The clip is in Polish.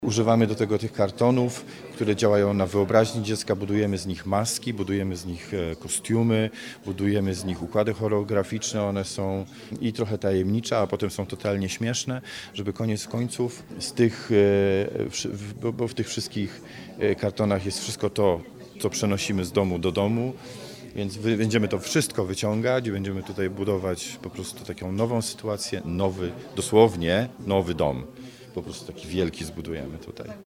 Używamy do tego tych kartonów, które działają na wyobraźni dziecka, budujemy z nich maski, budujemy z nich kostiumy, budujemy z nich układy choreograficzne, one są i trochę tajemnicze, a potem są totalnie śmieszne, żeby koniec końców z tych, bo w tych wszystkich kartonach jest wszystko to, co przenosimy z domu do domu, więc będziemy to wszystko wyciągać i będziemy tutaj budować po prostu taką nową sytuację, dosłownie nowy dom. Po prostu taki wielki zbudujemy tutaj.